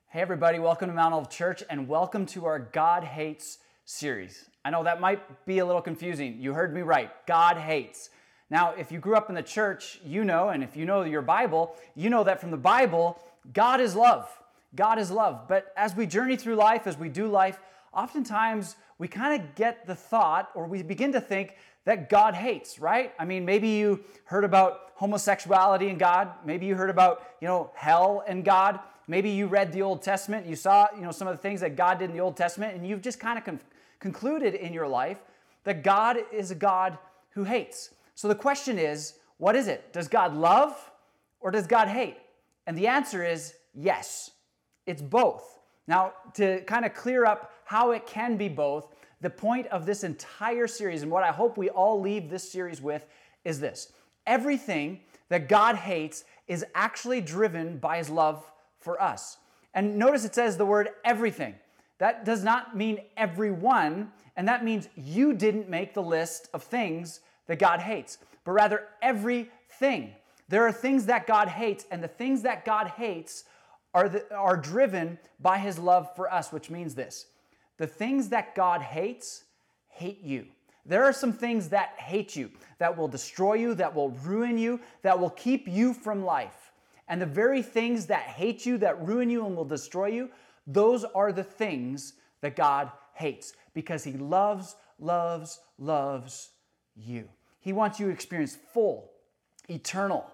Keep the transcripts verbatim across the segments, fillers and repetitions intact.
Hey everybody, welcome to Mount Olive Church and welcome to our God Hates series. I know that might be a little confusing. You heard me right, God hates. Now, if you grew up in the church, you know, and if you know your Bible, you know that from the Bible, God is love. God is love. But as we journey through life, as we do life, oftentimes we kind of get the thought, or we begin to think that God hates, right? I mean, maybe you heard about homosexuality and God. Maybe you heard about, you know, hell and God. Maybe you read the Old Testament, you saw, you know, some of the things that God did in the Old Testament, and you've just kind of con- concluded in your life that God is a God who hates. So the question is, what is it? Does God love or does God hate? And the answer is yes, it's both. Now, to kind of clear up how it can be both, the point of this entire series, and what I hope we all leave this series with, is this. Everything that God hates is actually driven by his love for us. And notice it says the word everything. That does not mean everyone, and that means you didn't make the list of things that God hates, but rather everything. There are things that God hates, and the things that God hates are, the, are driven by his love for us, which means this. The things that God hates, hate you. There are some things that hate you, that will destroy you, that will ruin you, that will keep you from life. And the very things that hate you, that ruin you and will destroy you, those are the things that God hates because he loves, loves, loves you. He wants you to experience full, eternal,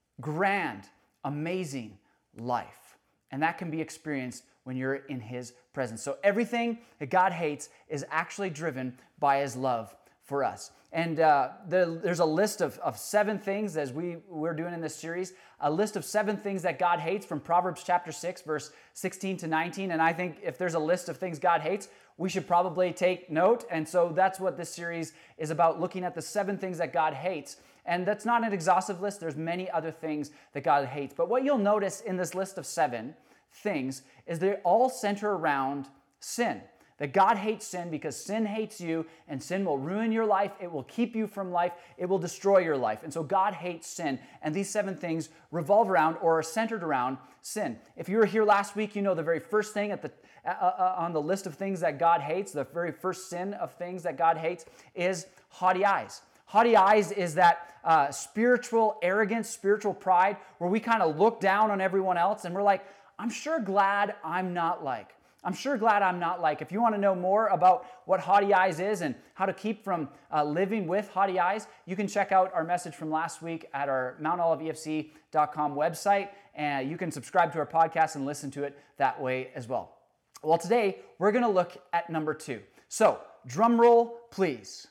grand, amazing life. And that can be experienced when you're in his presence. So everything that God hates is actually driven by his love for us. And uh, the, there's a list of, of seven things, as we, we're doing in this series, a list of seven things that God hates from Proverbs chapter six, verse sixteen to nineteen. And I think if there's a list of things God hates, we should probably take note. And so that's what this series is about, looking at the seven things that God hates. And that's not an exhaustive list. There's many other things that God hates. But what you'll notice in this list of seven things is they all center around sin. That God hates sin because sin hates you, and sin will ruin your life, it will keep you from life, it will destroy your life. And so God hates sin, and these seven things revolve around or are centered around sin. If you were here last week, you know the very first thing at the uh, uh, on the list of things that God hates, the very first sin of things that God hates is haughty eyes. Haughty eyes is that uh, spiritual arrogance, spiritual pride, where we kind of look down on everyone else, and we're like, I'm sure glad I'm not like. I'm sure glad I'm not like. If you want to know more about what haughty eyes is and how to keep from uh, living with haughty eyes, you can check out our message from last week at our mount olive e f c dot com website, and you can subscribe to our podcast and listen to it that way as well. Well, today we're going to look at number two. So, drum roll, please.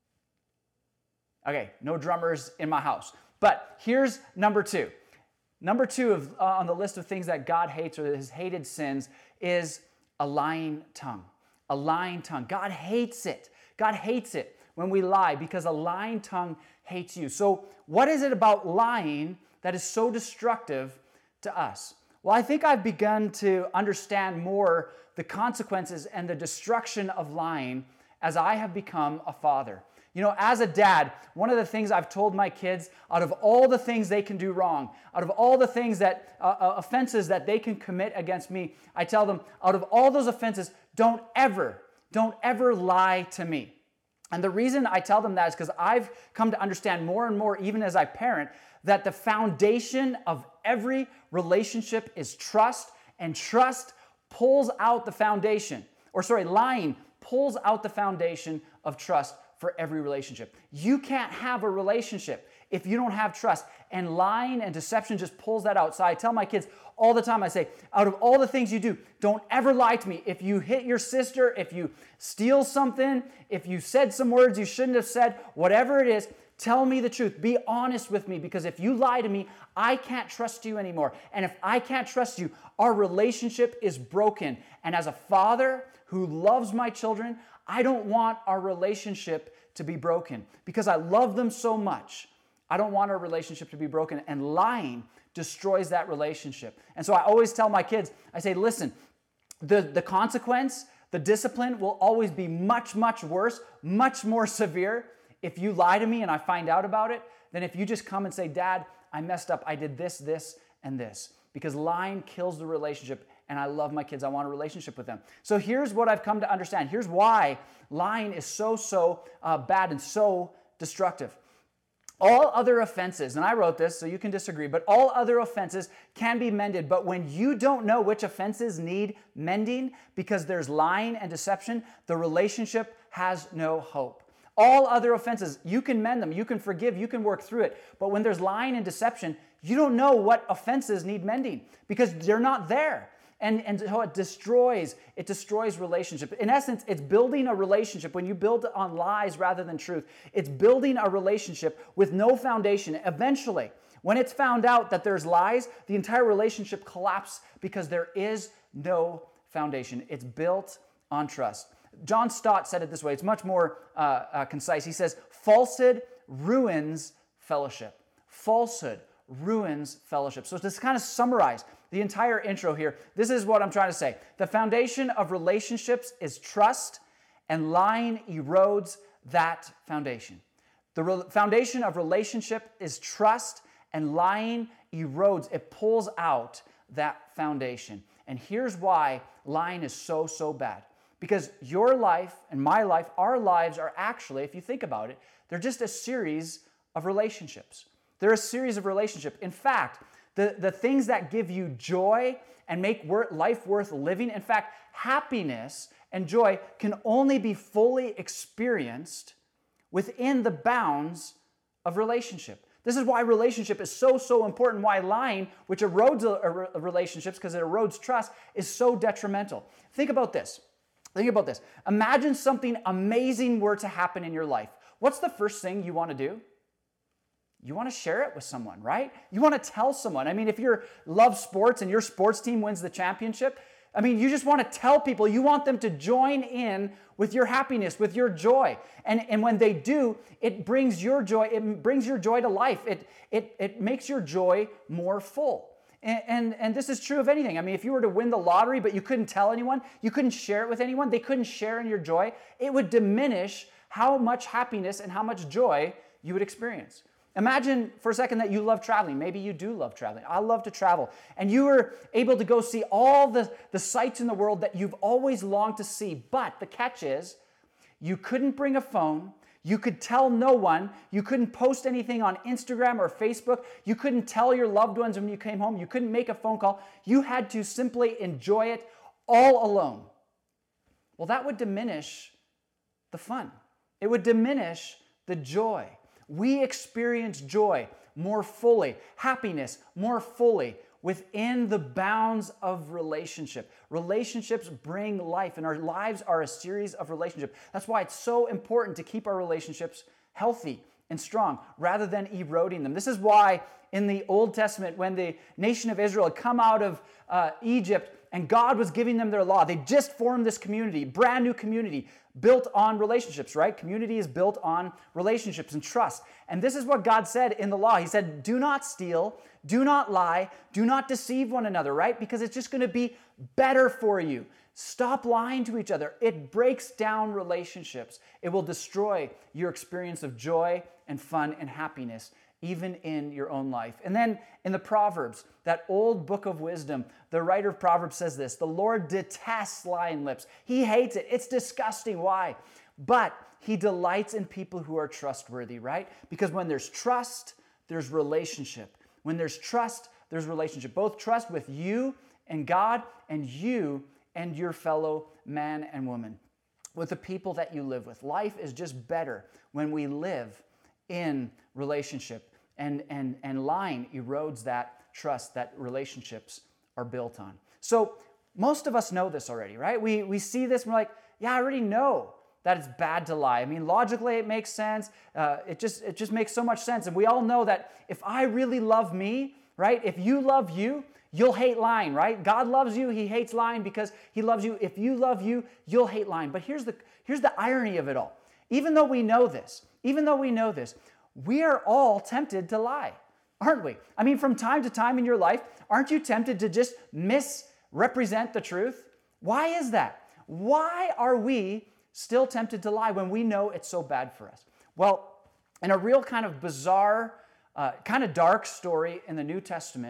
Okay, no drummers in my house. But here's number two. Number two of, uh, on the list of things that God hates, or his hated sins, is a lying tongue. A lying tongue. God hates it. God hates it when we lie because a lying tongue hates you. So what is it about lying that is so destructive to us? Well, I think I've begun to understand more the consequences and the destruction of lying as I have become a father. You know, as a dad, one of the things I've told my kids, out of all the things they can do wrong, out of all the things that, uh, uh, offenses that they can commit against me, I tell them, out of all those offenses, don't ever, don't ever lie to me. And the reason I tell them that is because I've come to understand more and more, even as I parent, that the foundation of every relationship is trust, and trust pulls out the foundation, or sorry, lying pulls out the foundation of trust for every relationship. You can't have a relationship if you don't have trust. And lying and deception just pulls that out. So I tell my kids all the time, I say, out of all the things you do, don't ever lie to me. If you hit your sister, if you steal something, if you said some words you shouldn't have said, whatever it is, tell me the truth. Be honest with me, because if you lie to me, I can't trust you anymore. And if I can't trust you, our relationship is broken. And as a father who loves my children, I don't want our relationship to be broken because I love them so much. I don't want our relationship to be broken, and lying destroys that relationship. And so I always tell my kids, I say, listen, the, the consequence, the discipline will always be much, much worse, much more severe if you lie to me and I find out about it than if you just come and say, Dad, I messed up. I did this, this, and this. Because lying kills the relationship, and I love my kids. I want a relationship with them. So here's what I've come to understand. Here's why lying is so, so uh, bad and so destructive. All other offenses, and I wrote this so you can disagree, but all other offenses can be mended. But when you don't know which offenses need mending because there's lying and deception, the relationship has no hope. All other offenses, you can mend them, you can forgive, you can work through it. But when there's lying and deception, you don't know what offenses need mending because they're not there. And, and so it destroys, it destroys relationship. In essence, it's building a relationship. When you build on lies rather than truth, it's building a relationship with no foundation. Eventually, when it's found out that there's lies, the entire relationship collapses because there is no foundation. It's built on trust. John Stott said it this way. It's much more uh, uh, concise. He says, falsehood ruins fellowship. Falsehood ruins fellowship. So to kind of summarize the entire intro here, this is what I'm trying to say. The foundation of relationships is trust, and lying erodes that foundation. The re- foundation of relationship is trust, and lying erodes, it pulls out that foundation. And here's why lying is so, so bad. Because your life and my life, our lives are actually, if you think about it, they're just a series of relationships. They're a series of relationships. In fact, the, the things that give you joy and make wor- life worth living, in fact, happiness and joy can only be fully experienced within the bounds of relationship. This is why relationship is so, so important, why lying, which erodes a, a, a relationships because it erodes trust, is so detrimental. Think about this. Think about this. Imagine something amazing were to happen in your life. What's the first thing you want to do? You want to share it with someone, right? You want to tell someone. I mean, if you love sports and your sports team wins the championship, I mean, you just want to tell people, you want them to join in with your happiness, with your joy. And, and when they do, it brings your joy, it brings your joy to life. It, it, it makes your joy more full. And, and, and this is true of anything. I mean, if you were to win the lottery, but you couldn't tell anyone, you couldn't share it with anyone, they couldn't share in your joy, it would diminish how much happiness and how much joy you would experience. Imagine for a second that you love traveling. Maybe you do love traveling. I love to travel. And you were able to go see all the, the sights in the world that you've always longed to see. But the catch is, you couldn't bring a phone. You could tell no one. You couldn't post anything on Instagram or Facebook. You couldn't tell your loved ones when you came home. You couldn't make a phone call. You had to simply enjoy it all alone. Well, that would diminish the fun. It would diminish the joy. We experience joy more fully, happiness more fully within the bounds of relationship. Relationships bring life, and our lives are a series of relationships. That's why it's so important to keep our relationships healthy and strong rather than eroding them. This is why in the Old Testament, when the nation of Israel had come out of uh, Egypt and God was giving them their law, they just formed this community, brand new community, built on relationships, right? Community is built on relationships and trust. And this is what God said in the law. He said, do not steal, do not lie, do not deceive one another, right? Because it's just going to be better for you. Stop lying to each other. It breaks down relationships. It will destroy your experience of joy and fun and happiness, even in your own life. And then in the Proverbs, that old book of wisdom, the writer of Proverbs says this: the Lord detests lying lips. He hates it. It's disgusting. Why? But he delights in people who are trustworthy, right? Because when there's trust, there's relationship. When there's trust, there's relationship. Both trust with you and God, and you and your fellow man and woman, with the people that you live with. Life is just better when we live in relationship, and, and, and lying erodes that trust that relationships are built on. So most of us know this already, right? We, we see this and we're like, yeah, I already know that it's bad to lie. I mean, logically it makes sense. Uh, it just it just makes so much sense. And we all know that if I really love me, right? If you love you, you'll hate lying, right? God loves you, he hates lying because he loves you. If you love you, you'll hate lying. But here's the here's the irony of it all. Even though we know this, even though we know this, we are all tempted to lie, aren't we? I mean, from time to time in your life, aren't you tempted to just misrepresent the truth? Why is that? Why are we still tempted to lie when we know it's so bad for us? Well, in a real kind of bizarre, uh, kind of dark story in the New Testament,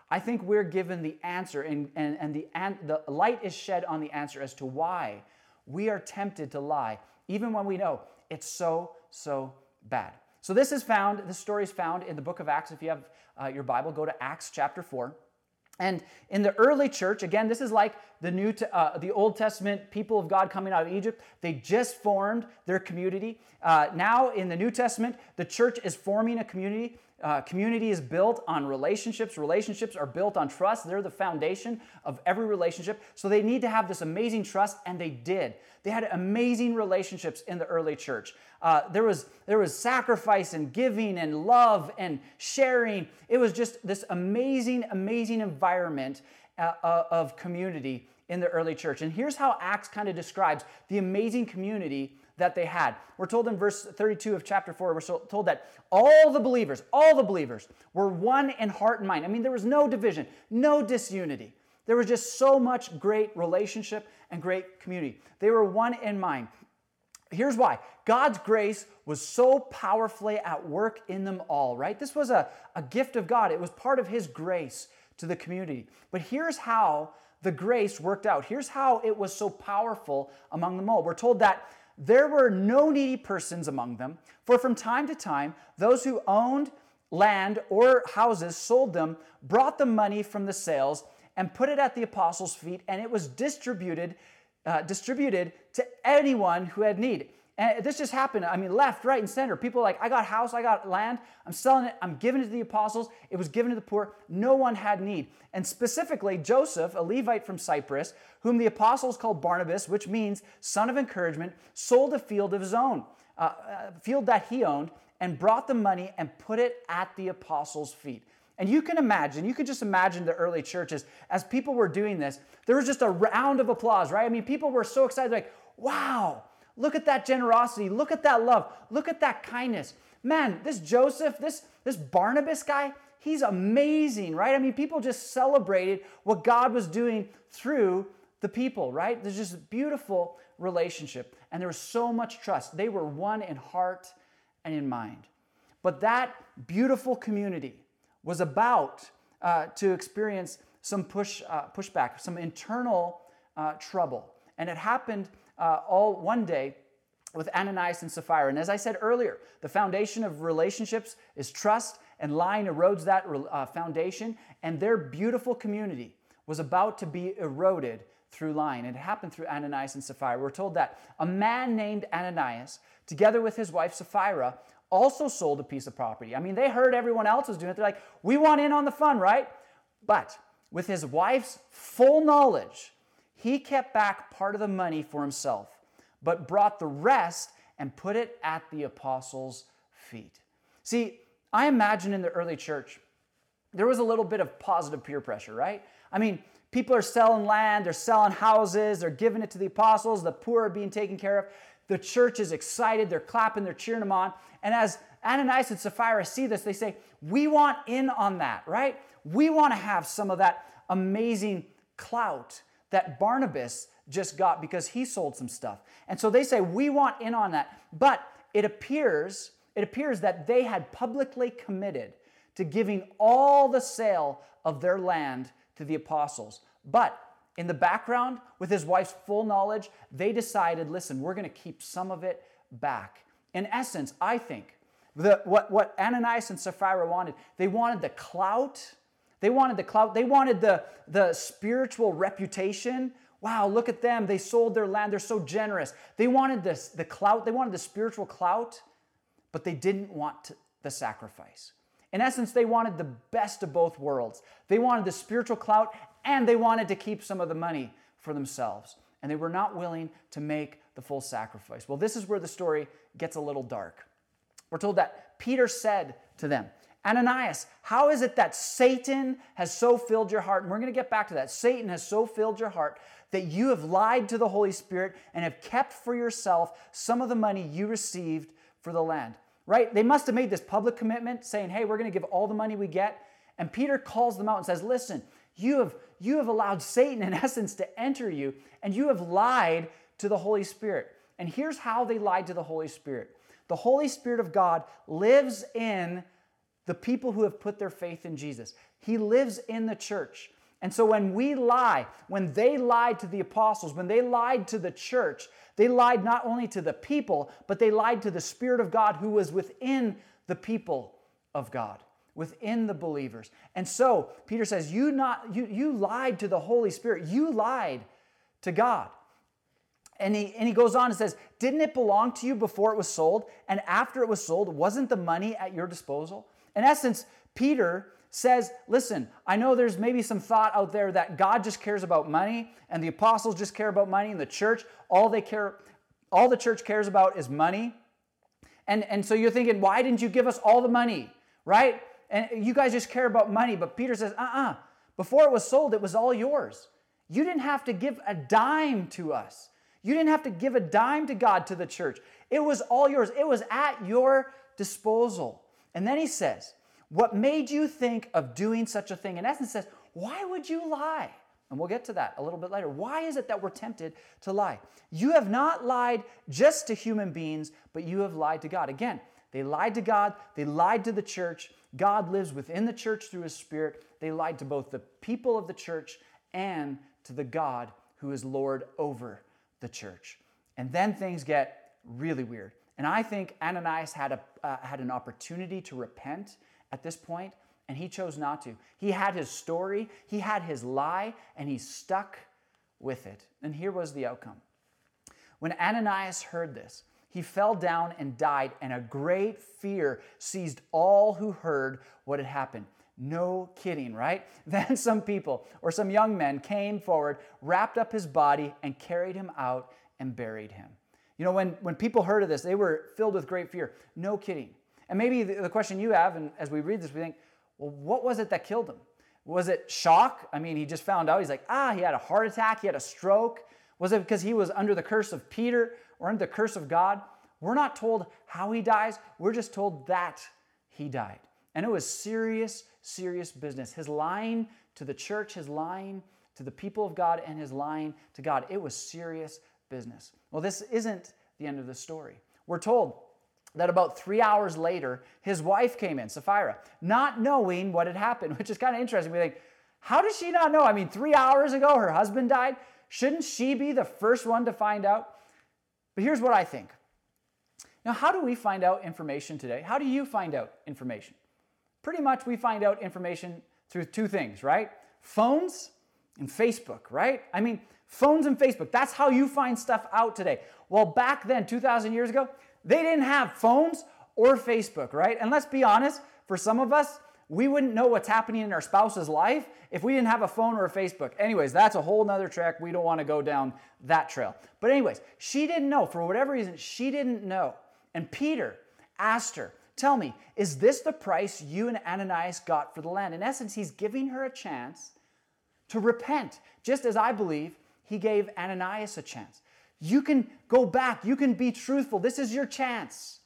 I think we're given the answer, and, and, and the, and the light is shed on the answer as to why we are tempted to lie, even when we know it's so, so bad. So this is found, this story is found in the book of Acts. If you have uh, your Bible, go to Acts chapter four. And in the early church, again, this is like the New, uh, the Old Testament people of God coming out of Egypt. They just formed their community. Uh, now in the New Testament, the church is forming a community. Uh, community is built on relationships. Relationships are built on trust. They're the foundation of every relationship. So they need to have this amazing trust, and they did. They had amazing relationships in the early church. Uh, there was there was sacrifice and giving and love and sharing. It was just this amazing, amazing environment uh, uh, of community in the early church. And here's how Acts kind of describes the amazing community that they had. We're told in verse thirty-two of chapter four, we're told that all the believers, all the believers were one in heart and mind. I mean, there was no division, no disunity. There was just so much great relationship and great community. They were one in mind. Here's why. God's grace was so powerfully at work in them all, right? This was a, a gift of God. It was part of His grace to the community. But here's how the grace worked out. Here's how it was so powerful among them all. We're told that there were no needy persons among them, for from time to time, those who owned land or houses sold them, brought the money from the sales, and put it at the apostles' feet, and it was distributed uh, distributed to anyone who had need. And this just happened, I mean, left, right, and center. People are like, I got a house, I got land, I'm selling it, I'm giving it to the apostles. It was given to the poor. No one had need. And specifically, Joseph, a Levite from Cyprus, whom the apostles called Barnabas, which means son of encouragement, sold a field of his own, uh, a field that he owned, and brought the money and put it at the apostles' feet. And you can imagine, you could just imagine the early churches, as people were doing this, there was just a round of applause, right? I mean, people were so excited, like, wow, look at that generosity, look at that love, look at that kindness. Man, this Joseph, this, this Barnabas guy, he's amazing, right? I mean, people just celebrated what God was doing through the people, right? There's just a beautiful relationship, and there was so much trust. They were one in heart and in mind. But that beautiful community was about uh, to experience some push uh, pushback, some internal uh, trouble. And it happened uh, all one day with Ananias and Sapphira. And as I said earlier, the foundation of relationships is trust, and lying erodes that uh, foundation. And their beautiful community was about to be eroded through lying. It happened through Ananias and Sapphira. We're told that a man named Ananias, together with his wife Sapphira, also sold a piece of property. I mean, they heard everyone else was doing it. They're like, we want in on the fun, right? But with his wife's full knowledge, he kept back part of the money for himself, but brought the rest and put it at the apostles' feet. See, I imagine in the early church, there was a little bit of positive peer pressure, right? I mean, people are selling land, they're selling houses, they're giving it to the apostles, the poor are being taken care of. The church is excited, they're clapping, they're cheering them on. And as Ananias and Sapphira see this, they say, we want in on that, right? We want to have some of that amazing clout that Barnabas just got because he sold some stuff. And so they say, we want in on that. But it appears, it appears that they had publicly committed to giving all the sale of their land to the apostles. But in the background, with his wife's full knowledge, they decided, listen, we're going to keep some of it back. In essence, I think the, what, what Ananias and Sapphira wanted, they wanted the clout. They wanted the clout. They wanted the, the spiritual reputation. Wow, look at them. They sold their land. They're so generous. They wanted this, the clout. They wanted the spiritual clout, but they didn't want to, the sacrifice. In essence, they wanted the best of both worlds. They wanted the spiritual clout, and they wanted to keep some of the money for themselves. And they were not willing to make the full sacrifice. Well, this is where the story gets a little dark. We're told that Peter said to them, Ananias, how is it that Satan has so filled your heart? And we're going to get back to that. Satan has so filled your heart that you have lied to the Holy Spirit and have kept for yourself some of the money you received for the land. Right? They must have made this public commitment saying, hey, we're going to give all the money we get. And Peter calls them out and says, listen, you have, you have allowed Satan, in essence, to enter you, and you have lied to the Holy Spirit. And here's how they lied to the Holy Spirit. The Holy Spirit of God lives in the people who have put their faith in Jesus. He lives in the church. And so when we lie, when they lied to the apostles, when they lied to the church, they lied not only to the people, but they lied to the Spirit of God who was within the people of God, within the believers. And so Peter says, you, not, you, you lied to the Holy Spirit. You lied to God. And he, and he goes on and says, didn't it belong to you before it was sold? And after it was sold, wasn't the money at your disposal? In essence, Peter says, listen, I know there's maybe some thought out there that God just cares about money and the apostles just care about money and the church, all they care, all the church cares about is money. And, and so you're thinking, why didn't you give us all the money, right? And you guys just care about money. But Peter says, uh-uh, before it was sold, it was all yours. You didn't have to give a dime to us. You didn't have to give a dime to God, to the church. It was all yours. It was at your disposal. And then he says, what made you think of doing such a thing? In essence, says, why would you lie? And we'll get to that a little bit later. Why is it that we're tempted to lie? You have not lied just to human beings, but you have lied to God. Again, they lied to God. They lied to the church. God lives within the church through His Spirit. They lied to both the people of the church and to the God who is Lord over the church. And then things get really weird. And I think Ananias had a uh, had an opportunity to repent at this point, and he chose not to. He had his story, he had his lie, and he stuck with it. And here was the outcome. When Ananias heard this, he fell down and died, and a great fear seized all who heard what had happened. No kidding, right? Then some people, or some young men, came forward, wrapped up his body, and carried him out and buried him. You know, when, when people heard of this, they were filled with great fear. No kidding. And maybe the, the question you have, and as we read this, we think, well, what was it that killed him? Was it shock? I mean, he just found out. He's like, ah, he had a heart attack. He had a stroke. Was it because he was under the curse of Peter or under the curse of God? We're not told how he dies. We're just told that he died. And it was serious, serious business. His lying to the church, his lying to the people of God, and his lying to God. It was serious business. Well, this isn't the end of the story. We're told that about three hours later, his wife came in, Sapphira, not knowing what had happened, which is kind of interesting. We think, how does she not know? I mean, three hours ago, her husband died. Shouldn't she be the first one to find out? But here's what I think. Now, how do we find out information today? How do you find out information? Pretty much we find out information through two things, right? Phones and Facebook, right? I mean, phones and Facebook, that's how you find stuff out today. Well, back then, two thousand years ago, they didn't have phones or Facebook, right? And let's be honest, for some of us, we wouldn't know what's happening in our spouse's life if we didn't have a phone or a Facebook. Anyways, that's a whole nother track. We don't want to go down that trail. But anyways, she didn't know. For whatever reason, she didn't know. And Peter asked her, tell me, is this the price you and Ananias got for the land? In essence, he's giving her a chance to repent, just as I believe he gave Ananias a chance. You can go back. You can be truthful. This is your chance.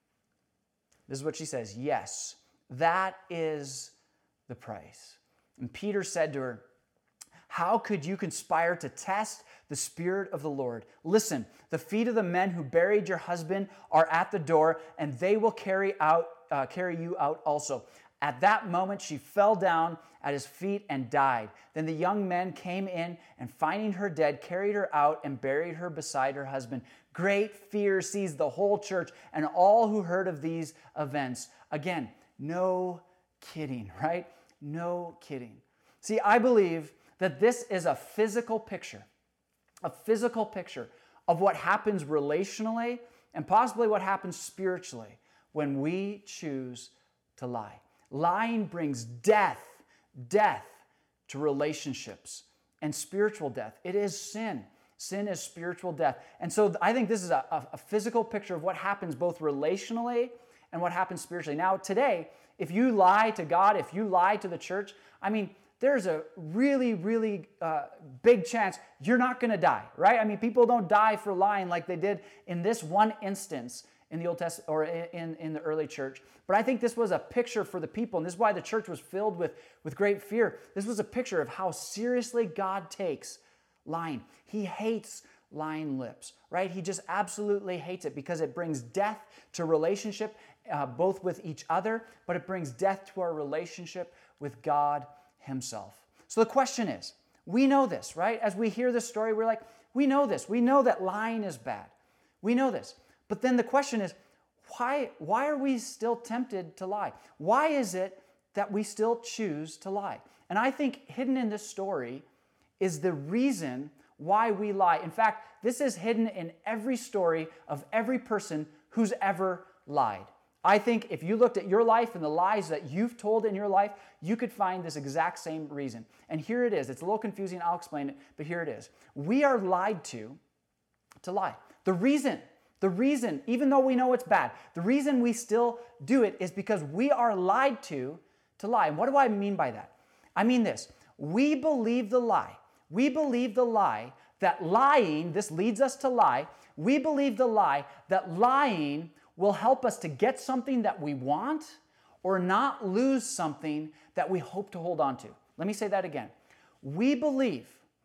This is what she says. Yes, that is the price. And Peter said to her, how could you conspire to test the Spirit of the Lord? Listen, the feet of the men who buried your husband are at the door, and they will carry out, uh, carry you out also. At that moment, she fell down at his feet and died. Then the young men came in and, finding her dead, carried her out and buried her beside her husband. Great fear seized the whole church and all who heard of these events. Again, no kidding, right? No kidding. See, I believe that this is a physical picture, a physical picture of what happens relationally and possibly what happens spiritually when we choose to lie. Lying brings death, death to relationships and spiritual death. It is sin. Sin is spiritual death. And so I think this is a, a, a physical picture of what happens both relationally and what happens spiritually. Now, today, if you lie to God, if you lie to the church, I mean, there's a really, really uh, big chance you're not going to die, right? I mean, people don't die for lying like they did in this one instance in the Old Testament or in, in the early church. But I think this was a picture for the people, and this is why the church was filled with, with great fear. This was a picture of how seriously God takes lying. He hates lying lips, right? He just absolutely hates it because it brings death to relationship uh, both with each other, but it brings death to our relationship with God himself. So the question is, we know this, right? As we hear this story, we're like, we know this. We know that lying is bad. We know this. But then the question is, why, why are we still tempted to lie? Why is it that we still choose to lie? And I think hidden in this story is the reason why we lie. In fact, this is hidden in every story of every person who's ever lied. I think if you looked at your life and the lies that you've told in your life, you could find this exact same reason. And here it is. It's a little confusing. I'll explain it, but here it is. We are lied to to lie. The reason, the reason, even though we know it's bad, the reason we still do it is because we are lied to to lie. And what do I mean by that? I mean this. We believe the lie. We believe the lie that lying, this leads us to lie. We believe the lie that lying will help us to get something that we want or not lose something that we hope to hold on to. Let me say that again. We believe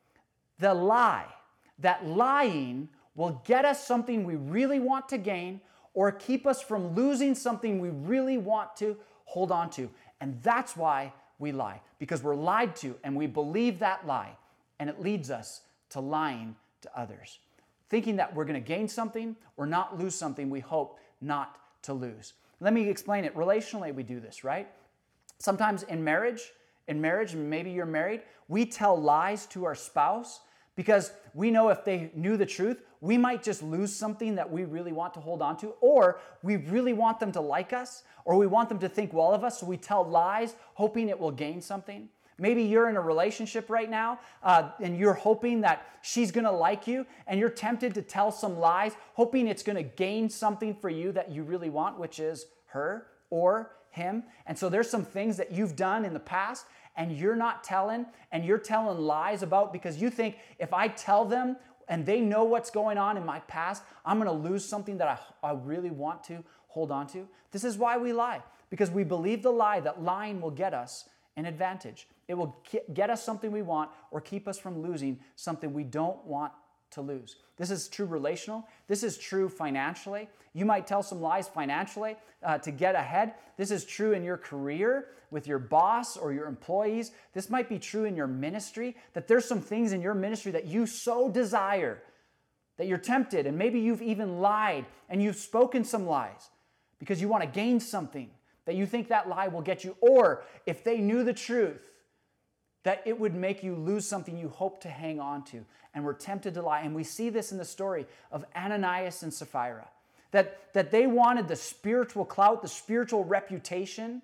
the lie that lying will get us something we really want to gain or keep us from losing something we really want to hold on to. And that's why we lie, because we're lied to and we believe that lie, and it leads us to lying to others, thinking that we're going to gain something or not lose something we hope not to lose. Let me explain it. Relationally, we do this, right? Sometimes in marriage, in marriage, maybe you're married, we tell lies to our spouse because we know if they knew the truth, we might just lose something that we really want to hold on to, or we really want them to like us, or we want them to think well of us, so we tell lies hoping it will gain something. Maybe you're in a relationship right now uh, and you're hoping that she's going to like you, and you're tempted to tell some lies hoping it's going to gain something for you that you really want, which is her or him. And so there's some things that you've done in the past and you're not telling, and you're telling lies about because you think if I tell them and they know what's going on in my past, I'm going to lose something that I, I really want to hold on to. This is why we lie, because we believe the lie that lying will get us an advantage. It will get us something we want or keep us from losing something we don't want to lose. This is true relational. This is true financially. You might tell some lies financially uh, to get ahead. This is true in your career with your boss or your employees. This might be true in your ministry, that there's some things in your ministry that you so desire that you're tempted, and maybe you've even lied and you've spoken some lies because you want to gain something that you think that lie will get you, or if they knew the truth, that it would make you lose something you hope to hang on to. And we're tempted to lie. And we see this in the story of Ananias and Sapphira, that, that they wanted the spiritual clout, the spiritual reputation,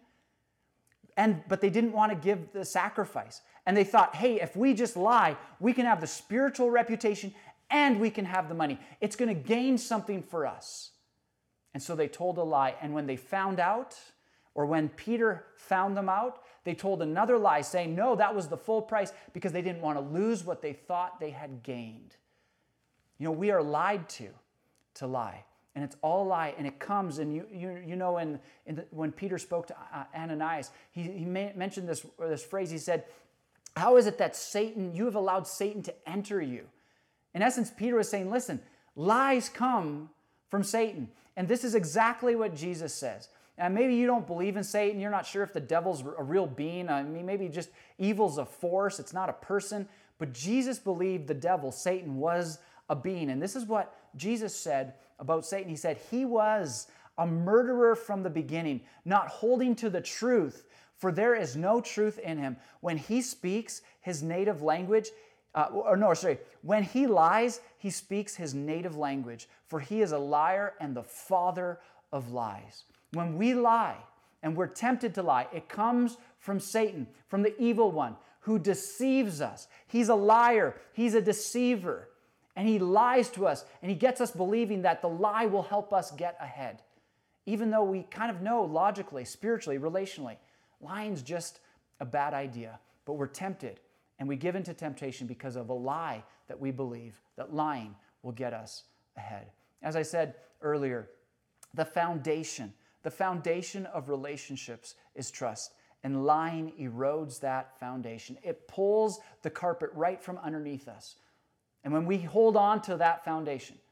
and but they didn't want to give the sacrifice. And they thought, hey, if we just lie, we can have the spiritual reputation and we can have the money. It's going to gain something for us. And so they told a lie. And when they found out, or when Peter found them out, they told another lie saying, no, that was the full price, because they didn't want to lose what they thought they had gained. You know, we are lied to, to lie. And it's all a lie, and it comes, and you you, you know, in, in the, when Peter spoke to uh, Ananias, he, he may, mentioned this, this phrase. He said, how is it that Satan, you have allowed Satan to enter you? In essence, Peter was saying, listen, lies come from Satan. And this is exactly what Jesus says. And maybe you don't believe in Satan. You're not sure if the devil's a real being. I mean, maybe just evil's a force. It's not a person. But Jesus believed the devil, Satan, was a being. And this is what Jesus said about Satan. He said, he was a murderer from the beginning, not holding to the truth, for there is no truth in him. When he speaks his native language, uh, or no, sorry, when he lies, he speaks his native language, for he is a liar and the father of lies. When we lie, and we're tempted to lie, it comes from Satan, from the evil one, who deceives us. He's a liar. He's a deceiver. And he lies to us, and he gets us believing that the lie will help us get ahead. Even though we kind of know logically, spiritually, relationally, lying's just a bad idea. But we're tempted, and we give into temptation because of a lie that we believe, that lying will get us ahead. As I said earlier, the foundation The foundation of relationships is trust, and lying erodes that foundation. It pulls the carpet right from underneath us. And when we hold on to that foundation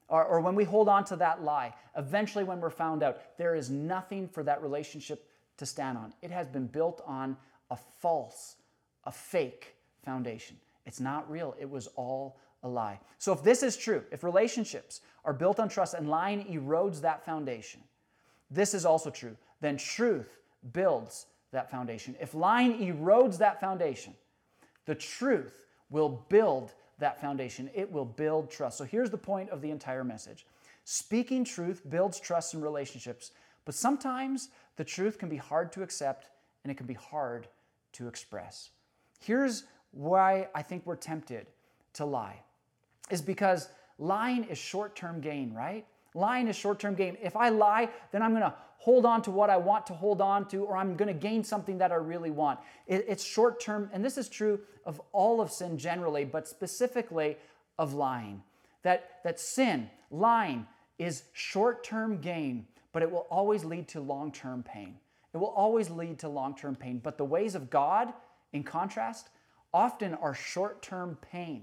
or, or when we hold on to that lie, eventually when we're found out, there is nothing for that relationship to stand on. It has been built on a false, a fake foundation. It's not real. It was all a lie. So if this is true, if relationships are built on trust and lying erodes that foundation, this is also true. Then truth builds that foundation. If lying erodes that foundation, the truth will build that foundation. It will build trust. So here's the point of the entire message. Speaking truth builds trust in relationships, but sometimes the truth can be hard to accept and it can be hard to express. Here's why I think we're tempted to lie, is because lying is short-term gain, right? Lying is short-term gain. If I lie, then I'm going to hold on to what I want to hold on to, or I'm going to gain something that I really want. It, it's short-term, and this is true of all of sin generally, but specifically of lying. That, that sin, lying, is short-term gain, but it will always lead to long-term pain. It will always lead to long-term pain. But the ways of God, in contrast, often are short-term pain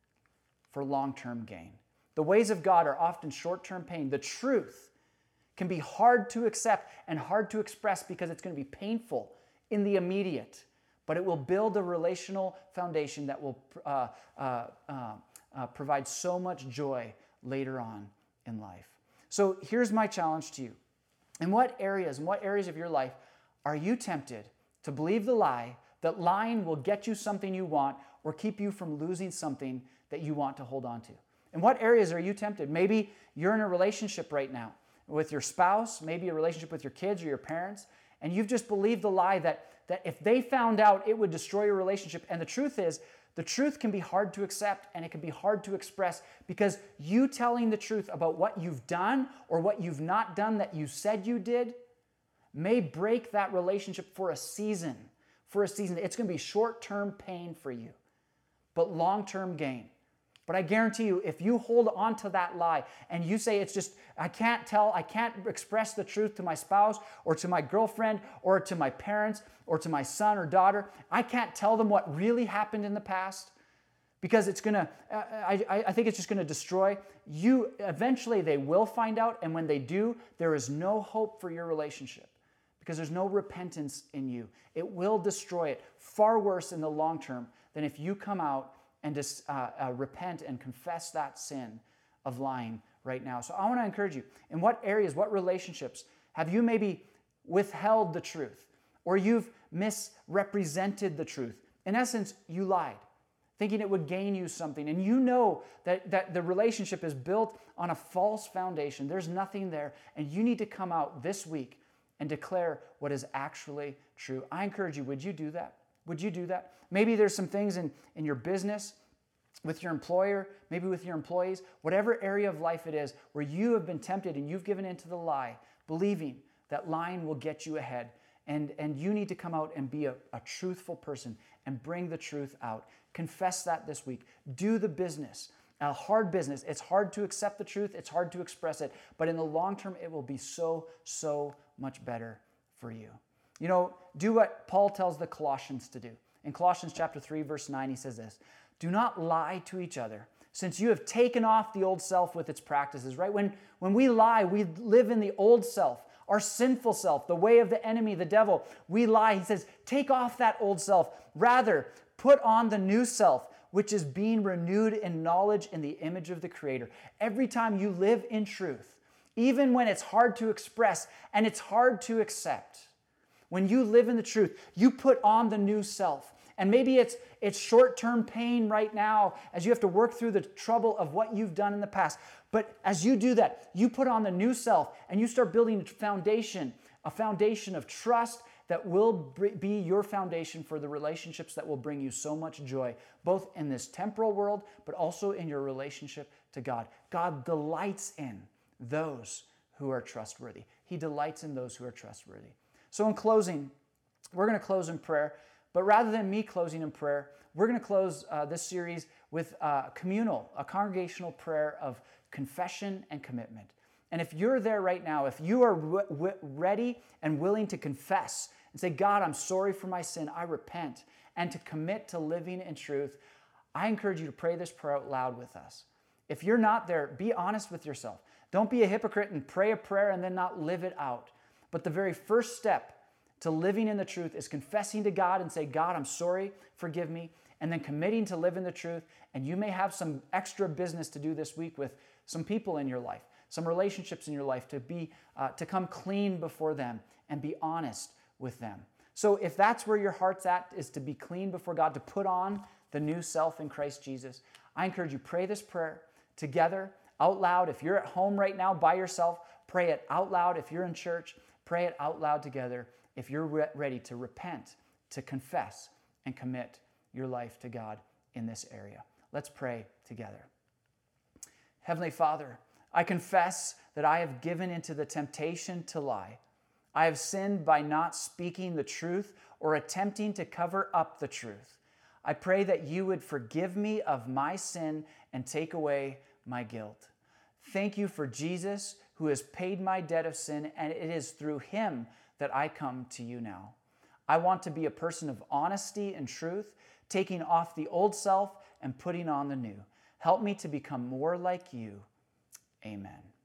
for long-term gain. The ways of God are often short-term pain. The truth can be hard to accept and hard to express because it's going to be painful in the immediate, but it will build a relational foundation that will uh, uh, uh, uh, provide so much joy later on in life. So here's my challenge to you. In what areas, in what areas of your life are you tempted to believe the lie that lying will get you something you want or keep you from losing something that you want to hold on to? In what areas are you tempted? Maybe you're in a relationship right now with your spouse, maybe a relationship with your kids or your parents, and you've just believed the lie that, that if they found out, it would destroy your relationship. And the truth is, the truth can be hard to accept and it can be hard to express because you telling the truth about what you've done or what you've not done that you said you did may break that relationship for a season. For a season. It's going to be short-term pain for you, but long-term gain. But I guarantee you, if you hold on to that lie and you say it's just, I can't tell, I can't express the truth to my spouse or to my girlfriend or to my parents or to my son or daughter, I can't tell them what really happened in the past because it's going to, I, I, I think it's just going to destroy you. Eventually they will find out, and when they do, there is no hope for your relationship because there's no repentance in you. It will destroy it far worse in the long term than if you come out and just uh, uh, repent and confess that sin of lying right now. So I want to encourage you, in what areas, what relationships have you maybe withheld the truth or you've misrepresented the truth? In essence, you lied, thinking it would gain you something. And you know that, that the relationship is built on a false foundation. There's nothing there. And you need to come out this week and declare what is actually true. I encourage you, would you do that? Would you do that? Maybe there's some things in, in your business, with your employer, maybe with your employees, whatever area of life it is where you have been tempted and you've given into the lie, believing that lying will get you ahead. And, and you need to come out and be a, a truthful person and bring the truth out. Confess that this week. Do the business. A hard business. It's hard to accept the truth. It's hard to express it. But in the long term, it will be so, so much better for you. You know, do what Paul tells the Colossians to do. In Colossians chapter three, verse nine, he says this, "Do not lie to each other, since you have taken off the old self with its practices," right? When, when we lie, we live in the old self, our sinful self, the way of the enemy, the devil. We lie. He says, take off that old self. Rather, put on the new self, which is being renewed in knowledge in the image of the Creator. Every time you live in truth, even when it's hard to express and it's hard to accept, when you live in the truth, you put on the new self. And maybe it's, it's short-term pain right now as you have to work through the trouble of what you've done in the past. But as you do that, you put on the new self and you start building a foundation, a foundation of trust that will be your foundation for the relationships that will bring you so much joy, both in this temporal world, but also in your relationship to God. God delights in those who are trustworthy. He delights in those who are trustworthy. So in closing, we're going to close in prayer. But rather than me closing in prayer, we're going to close uh, this series with a communal, a congregational prayer of confession and commitment. And if you're there right now, if you are w- w- ready and willing to confess and say, God, I'm sorry for my sin, I repent, and to commit to living in truth, I encourage you to pray this prayer out loud with us. If you're not there, be honest with yourself. Don't be a hypocrite and pray a prayer and then not live it out. But the very first step to living in the truth is confessing to God and say, God, I'm sorry, forgive me, and then committing to live in the truth. And you may have some extra business to do this week with some people in your life, some relationships in your life, to be uh, to come clean before them and be honest with them. So if that's where your heart's at, is to be clean before God, to put on the new self in Christ Jesus, I encourage you, pray this prayer together, out loud. If you're at home right now by yourself, pray it out loud. If you're in church, pray it out loud together. If you're re- ready to repent, to confess, and commit your life to God in this area. Let's pray together. Heavenly Father, I confess that I have given into the temptation to lie. I have sinned by not speaking the truth or attempting to cover up the truth. I pray that you would forgive me of my sin and take away my guilt. Thank you for Jesus, who has paid my debt of sin, and it is through him that I come to you now. I want to be a person of honesty and truth, taking off the old self and putting on the new. Help me to become more like you. Amen.